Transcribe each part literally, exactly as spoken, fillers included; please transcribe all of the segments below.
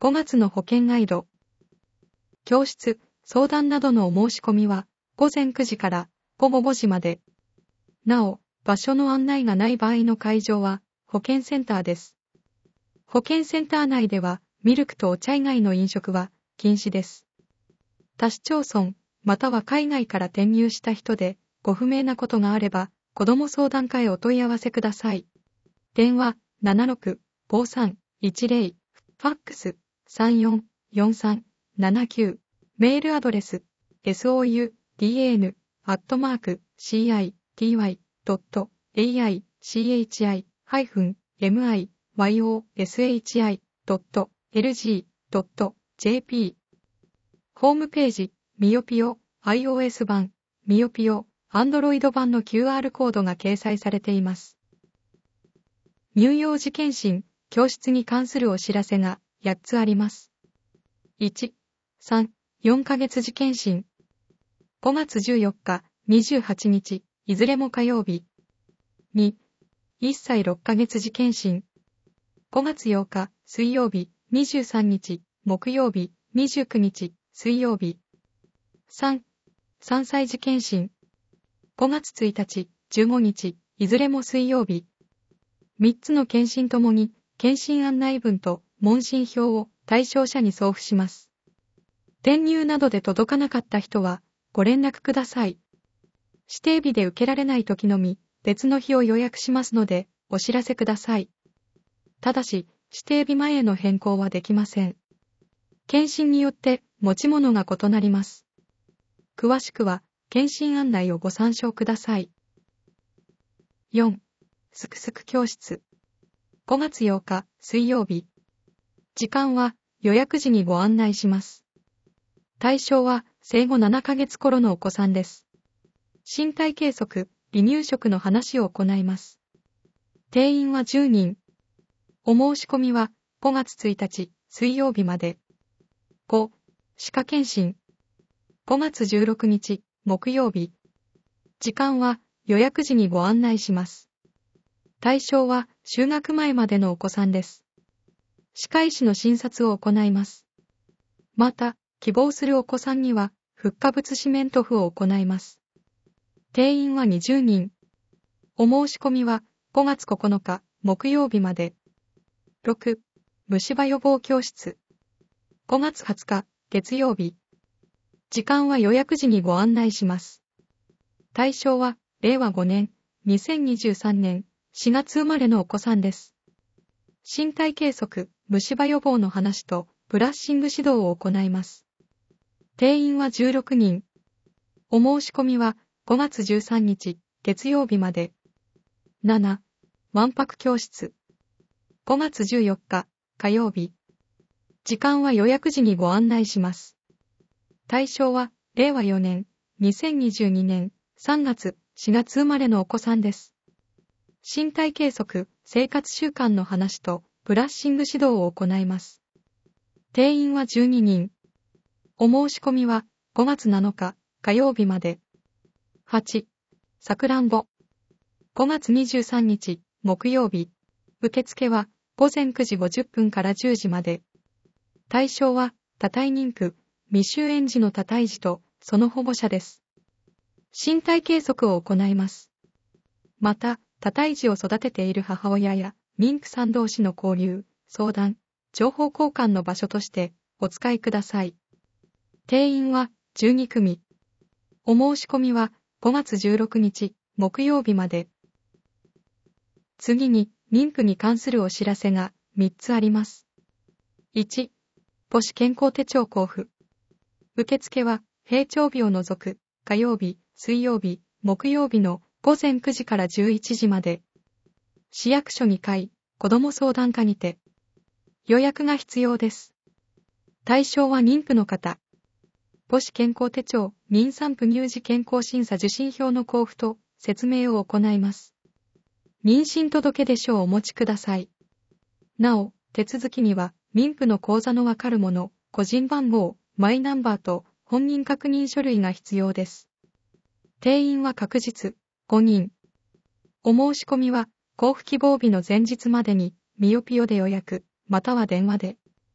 ごがつの保険ガイド。教室、相談などのお申し込みは、ごぜんくじからごごごじまで。なお、場所の案内がない場合の会場は、保健センターです。保健センター内では、ミルクとお茶以外の飲食は禁止です。他市町村、または海外から転入した人で、ご不明なことがあれば、子ども相談課へお問い合わせください。電話、ななろく ごさん いちゼロ、ファックス、さんよん よんさん ななきゅう、メールアドレス、ソウダン アットマーク、シーアイティーワイ ドット エーアイシーエイチアイ ハイフン エムアイワイオーエスエイチアイ ドット エルジー ドット ジェーピー。ホームページ、ミオピオ、iOS 版、ミオピオ、Android 版の キューアール コードが掲載されています。乳幼児健診、教室に関するお知らせがやっつあります。いち、さん、よんかげつ時健診。ごがつじゅうよっか、にじゅうはちにち、いずれも火曜日。に、いっさいろっかげつ時健診。ごがつようか、水曜日、にじゅうさんにち、木曜日、にじゅうくにち、水曜日。さん、さんさい時健診。ごがつついたち、じゅうごにち、いずれも水曜日。みっつの健診ともに、健診案内文と問診票を対象者に送付します。転入などで届かなかった人は、ご連絡ください。指定日で受けられないときのみ、別の日を予約しますので、お知らせください。ただし、指定日前への変更はできません。健診によって持ち物が異なります。詳しくは、健診案内をご参照ください。よん、すくすく教室。ごがつようか、水曜日。時間は予約時にご案内します。対象は生後ななかげつ頃のお子さんです。身体計測、離乳食の話を行います。定員はじゅうにん。お申し込みはごがつついたち、水曜日まで。ご、歯科検診。ごがつじゅうろくにち、木曜日。時間は予約時にご案内します。対象は就学前までのお子さんです。歯科医師の診察を行います。また、希望するお子さんには、フッ化物シメント付を行います。定員はにじゅうにん。お申し込みはごがつここのか、木曜日まで。ろく、虫歯予防教室。ごがつはつか、月曜日。時間は予約時にご案内します。対象は、れいわごねん、にせんにじゅうさんねん、しがつ生まれのお子さんです。身体計測、虫歯予防の話と、ブラッシング指導を行います。定員はじゅうろくにん。お申し込みはごがつじゅうさんにち、月曜日まで。なな、わんぱく教室。ごがつじゅうよっか、火曜日。時間は予約時にご案内します。対象は、れいわよねん、にせんにじゅうにねん、さんがつ、しがつ生まれのお子さんです。身体計測、生活習慣の話と、ブラッシング指導を行います。定員はじゅうににん。お申し込みはごがつなのか火曜日まで。はち、さくらんぼ。ごがつにじゅうさんにち木曜日。受付はごぜんくじごじゅっぷんからじゅうじまで。対象は多胎妊婦、未就園児の多胎児とその保護者です。身体計測を行います。また、多胎児を育てている母親や妊婦さん同士の交流、相談、情報交換の場所としてお使いください。定員はじゅうにくみ。お申し込みはごがつじゅうろくにち木曜日まで。次に妊婦に関するお知らせがみっつあります。いち、母子健康手帳交付。受付は平常日を除く火曜日、水曜日、木曜日のごぜんくじからじゅういちじまで。市役所にかい、子ども相談課にて。予約が必要です。対象は妊婦の方。母子健康手帳、妊産婦乳児健康審査受診票の交付と説明を行います。妊娠届出書をお持ちください。なお、手続きには妊婦の口座のわかるもの、個人番号、マイナンバーと本人確認書類が必要です。定員は確実、ごにん。お申し込みは交付希望日の前日までにミオピオで予約、または電話で。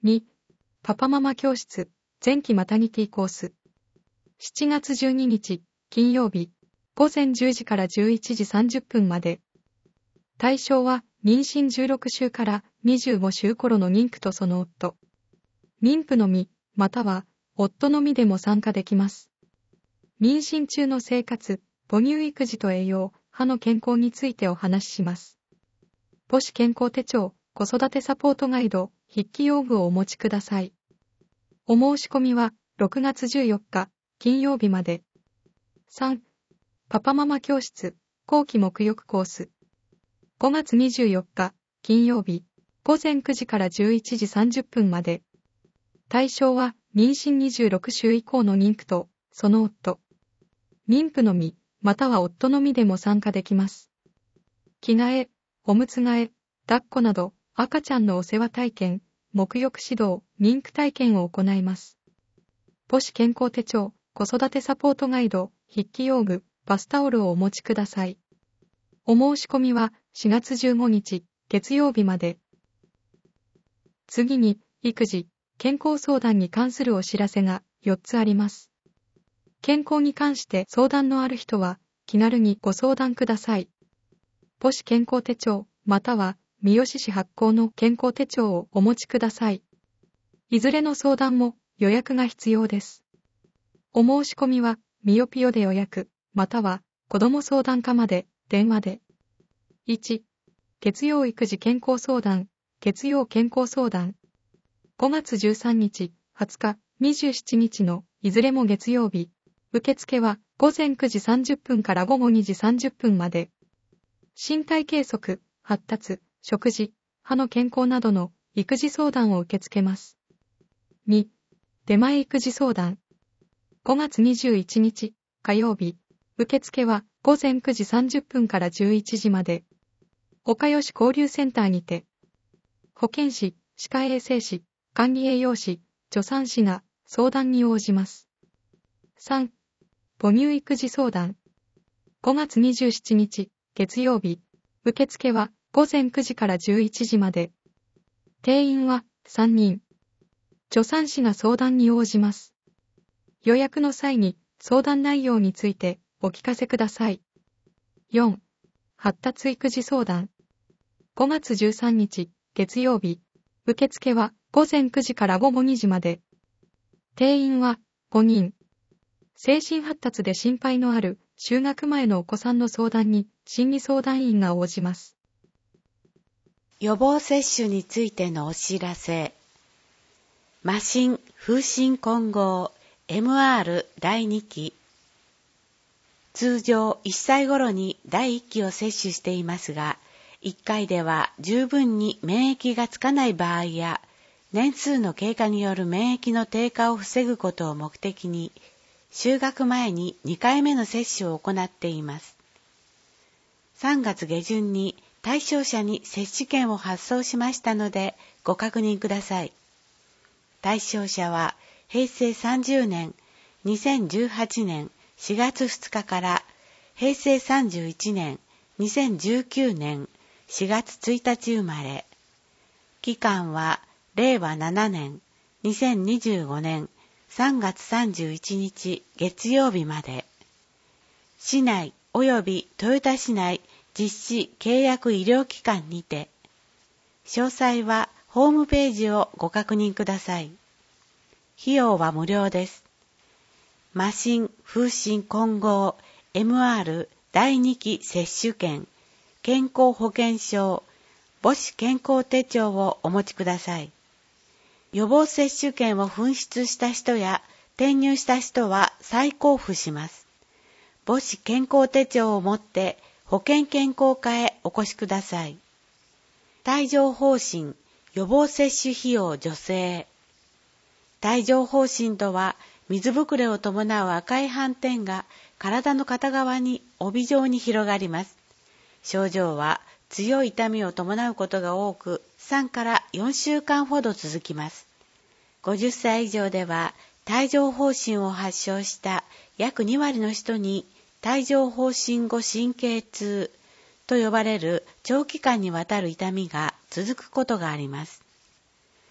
に、パパママ教室、前期マタニティコース。しちがつじゅうににち、金曜日、ごぜんじゅうじからじゅういちじさんじゅっぷんまで。対象は、妊娠じゅうろくしゅうからにじゅうごしゅう頃の妊婦とその夫。妊婦のみ、または、夫のみでも参加できます。妊娠中の生活、母乳育児と栄養、歯の健康についてお話しします。母子健康手帳、子育てサポートガイド、筆記用具をお持ちください。お申し込みは、ろくがつじゅうよっか、金曜日まで。さん、パパママ教室、後期沐浴コース。ごがつにじゅうよっか、金曜日、ごぜんくじからじゅういちじさんじゅっぷんまで。対象は、妊娠にじゅうろくしゅう以降の妊婦と、その夫。妊婦のみ、または夫のみでも参加できます。着替え、おむつ替え、抱っこなど、赤ちゃんのお世話体験、沐浴指導、妊婦体験を行います。母子健康手帳、子育てサポートガイド、筆記用具、バスタオルをお持ちください。お申し込みはしがつじゅうごにち、月曜日まで。次に、育児、健康相談に関するお知らせがよっつあります。健康に関して相談のある人は、気軽にご相談ください。母子健康手帳、または、三好市発行の健康手帳をお持ちください。いずれの相談も予約が必要です。お申し込みは、みよぴよで予約、または、子ども相談課まで、電話で。いち、月曜育児健康相談、月曜健康相談。ごがつじゅうさんにち、はつか、にじゅうしちにちの、いずれも月曜日。受付は、ごぜんくじさんじゅっぷんからごごにじさんじゅっぷんまで。身体計測、発達、食事、歯の健康などの育児相談を受け付けます。に、出前育児相談。ごがつにじゅういちにち、火曜日。受付はごぜんくじさんじゅっぷんからじゅういちじまで。岡吉交流センターにて。保健師、歯科衛生士、管理栄養士、助産師が相談に応じます。さん、母乳育児相談。ごがつにじゅうしちにち、月曜日。受付はごぜんくじからじゅういちじまで。定員はさんにん。助産師が相談に応じます。予約の際に相談内容についてお聞かせください。よん、発達育児相談。ごがつじゅうさんにち、月曜日。受付はごぜんくじからごごにじまで。定員はごにん。精神発達で心配のある就学前のお子さんの相談に心理相談員が応じます。 予防接種についてのお知らせ。麻疹、風疹混合 エムアール だいにき。通常いっさい頃にだいいっきを接種していますが、いっかいでは十分に免疫がつかない場合や、年数の経過による免疫の低下を防ぐことを目的に、就学前ににかいめの接種を行っています。さんがつげじゅんに対象者に接種券を発送しましたのでご確認ください。対象者はへいせいさんじゅうねん、にせんじゅうはちねんしがつふつかからへいせいさんじゅういちねん、にせんじゅうきゅうねんしがつついたち生まれ。期間はれいわななねん、にせんにじゅうごねんさんがつさんじゅういちにち月曜日まで。市内及び豊田市内実施契約医療機関にて。詳細はホームページをご確認ください。費用は無料です。麻疹、風疹混合 エムアール だいにき接種券、健康保険証、母子健康手帳をお持ちください。予防接種券を紛失した人や転入した人は再交付します。母子健康手帳を持って保健健康課へお越しください。帯状疱疹予防接種費用助成。帯状疱疹とは水ぶくれを伴う赤い斑点が体の片側に帯状に広がります。症状は強い痛みを伴うことが多く、さんからよんしゅうかんほど続きます。ごじゅっさい以上では、帯状疱疹を発症した約にわりの人に、帯状疱疹後神経痛と呼ばれる長期間にわたる痛みが続くことがあります。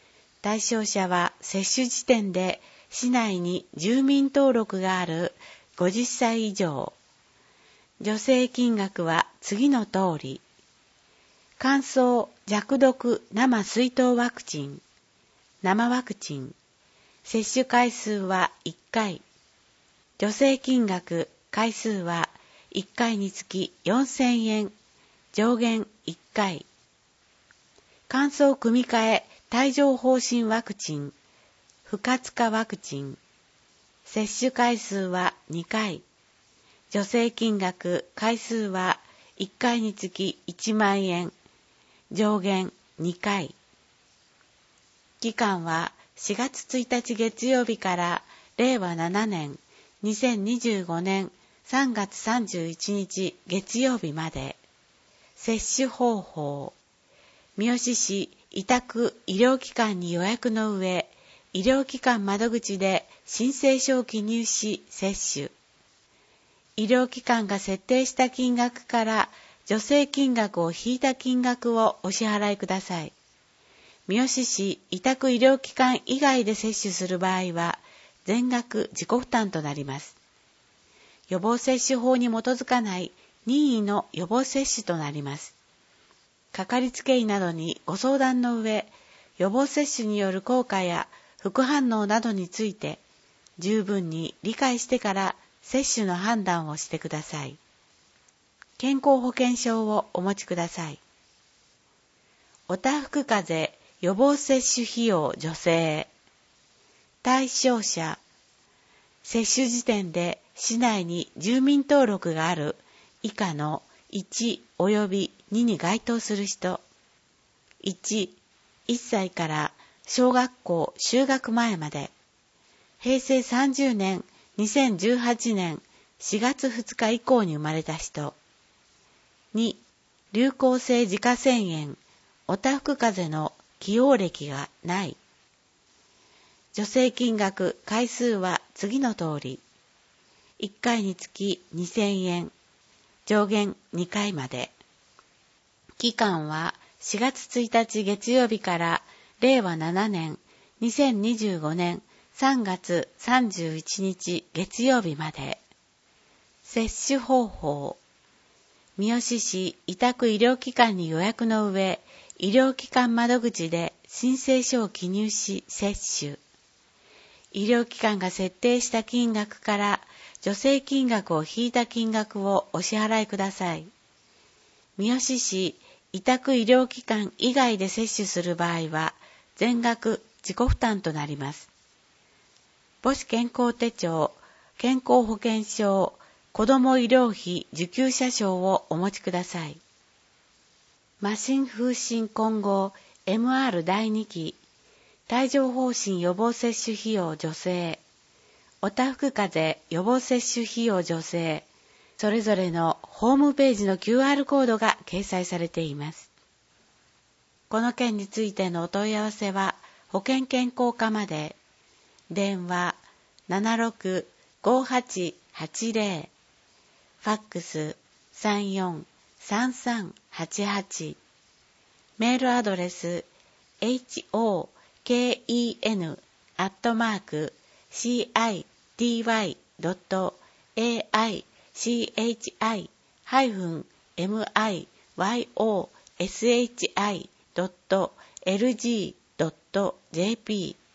対象者は接種時点で市内に住民登録があるごじゅっさい以上。助成金額は次の通り。乾燥弱毒生水筒ワクチン、生ワクチン。接種回数はいっかい。助成金額、回数はいっかいにつきよんせんえん。上限いっかい。乾燥組み換え帯状疱疹ワクチン、不活化ワクチン。接種回数はにかい。助成金額、回数はいっかいにつきいちまんえん。上限にかい。期間はしがつついたち月曜日かられいわななねんにせんにじゅうごねんさんがつさんじゅういちにち月曜日まで。接種方法。三好市委託医療機関に予約の上、医療機関窓口で申請書を記入し接種。医療機関が設定した金額から助成金額を引いた金額をお支払いください。三好市委託医療機関以外で接種する場合は全額自己負担となります。予防接種法に基づかない任意の予防接種となります。かかりつけ医などにご相談の上、予防接種による効果や副反応などについて十分に理解してから接種の判断をしてください。健康保険証をお持ちください。おたふく風邪予防接種費用助成。対象者。接種時点で市内に住民登録がある以下のいちおよびにに該当する人。いち、いっさいから小学校就学前まで。へいせいさんじゅうねん、にせんじゅうはちねんしがつふつか以降に生まれた人。に、流行性自家腺炎、おたふく風邪の既往歴がない。助成金額、回数は次の通り。いっかいにつきにせんえん。上限にかいまで。期間はしがつついたち月曜日かられいわななねんにせんにじゅうごねんさんがつさんじゅういちにち月曜日まで。接種方法。三好市委託医療機関に予約の上、医療機関窓口で申請書を記入し接種。医療機関が設定した金額から助成金額を引いた金額をお支払いください。三好市委託医療機関以外で接種する場合は全額自己負担となります。母子健康手帳、健康保険証、子ども医療費受給者証をお持ちください。麻疹風疹混合 エムアール だいにき、帯状疱疹予防接種費用助成、おたふく風邪予防接種費用助成、それぞれのホームページの キューアール コードが掲載されています。この件についてのお問い合わせは保険健康課まで。電話 ななろく ごはち はちぜろ、ファックス さんよん さんさん はちはち、メールアドレス エイチオーケーイーエヌ アットマーク シーアイティーワイ ドット エーアイシーエイチアイ ハイフン エムアイワイオーエスエイチアイ ドット エルジー ドット ジェーピー。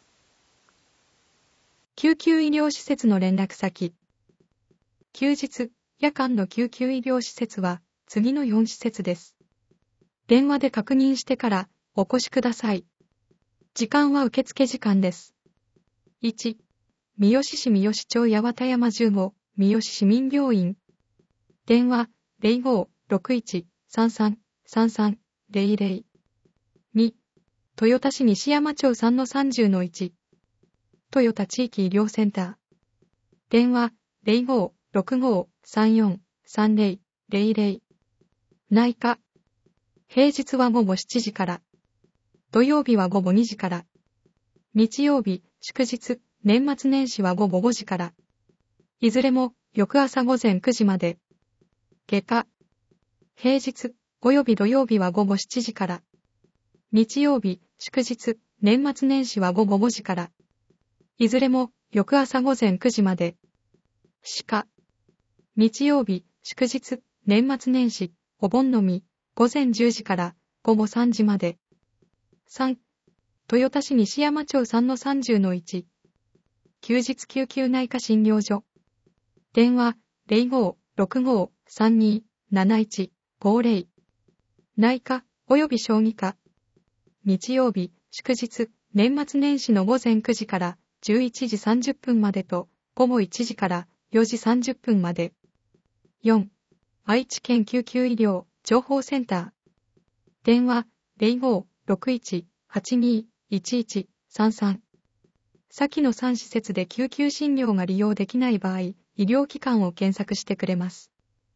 救急医療施設の連絡先。休日、夜間の救急医療施設は次のよん施設です。電話で確認してからお越しください。時間は受付時間です。いち、三好市三好町八幡山じゅうご、三好市民病院。電話 ゼロご ろくいち さんさん さんさん ゼロゼロ。に、豊田市西山町 さんのさんじゅうのいち。豊田地域医療センター。電話 ゼロご ろくご さんよん さんゼロ ゼロゼロ。内科。平日は午後しちじから。土曜日は午後にじから。日曜日、祝日、年末年始は午後ごじから。いずれも翌朝午前くじまで。外科。平日、および土曜日は午後しちじから。日曜日、祝日、 年末年始は午後ごじから。いずれも翌朝午前くじまで。しか。日曜日、祝日、年末年始、お盆のみ、午前じゅうじから午後さんじまで。さん. 豊田市西山町 さんのさんじゅうのいち。休日救急内科診療所。電話 ゼロごーろくごーさんにーなないちごゼロ。内科及び小児科。日曜日、祝日、年末年始の午前くじからじゅういちじさんじゅっぷんまでと午後いちじからよじさんじゅっぷんまで。よん. 愛知県救急医療情報センター。電話 ゼロごーろくいちはちにーいちいちさんさん。先のさん施設で救急診療が利用できない場合、医療機関を検索してくれます。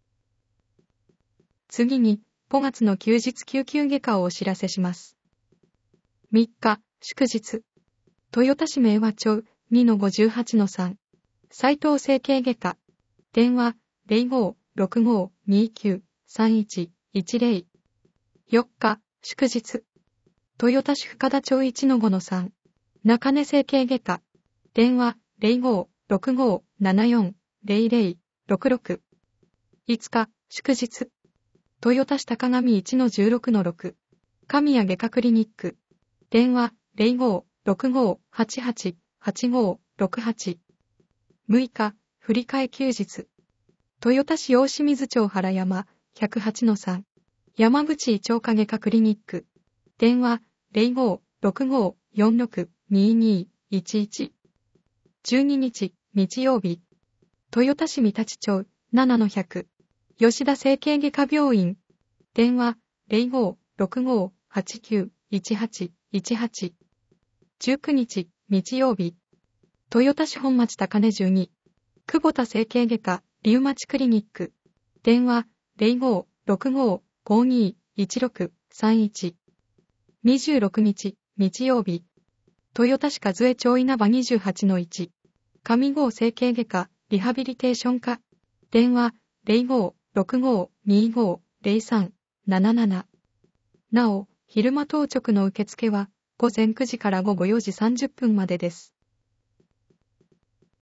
次に、ごがつの休日救急外科をお知らせします。みっか、祝日。豊田市明和町 にのごじゅうはちのさん。斉藤整形外科。電話 ゼロごーろくごーにーきゅうさんいちいちゼロ。よっか、祝日。豊田市深田町 いちのごのさん。中根整形外科。電話 ゼロごーろくごーななよんゼロゼロろくろく。いつか、祝日。豊田市高上 いちのじゅうろくのろく。神谷外科クリニック。電話 ゼロごーろくごーはちはちはちごーろくはち。むいか、振り替え休日。豊田市大清水町原山ひゃくはちのさん。山口胃腸科外科クリニック。電話 ゼロごーろくごーよんろくにーにーいちいち。じゅうににち、日曜日。豊田市三立町ななのひゃく。吉田整形外科病院。電話 ゼロごーろくごーはちきゅういちはちいちはち。じゅうくにち、日曜日。豊田市本町高根じゅうに。久保田整形外科リウマチクリニック。電話 ゼロごーろくごーごにーいちろくさんいち。にじゅうろくにち、日曜日。豊田市和江町稲葉にじゅうはちのいち。上郷整形外科リハビリテーション科。電話 ゼロごーろくごーにーごーゼロさんなななな。なお、昼間当直の受付は午前くじから午後よじさんじゅっぷんまでです。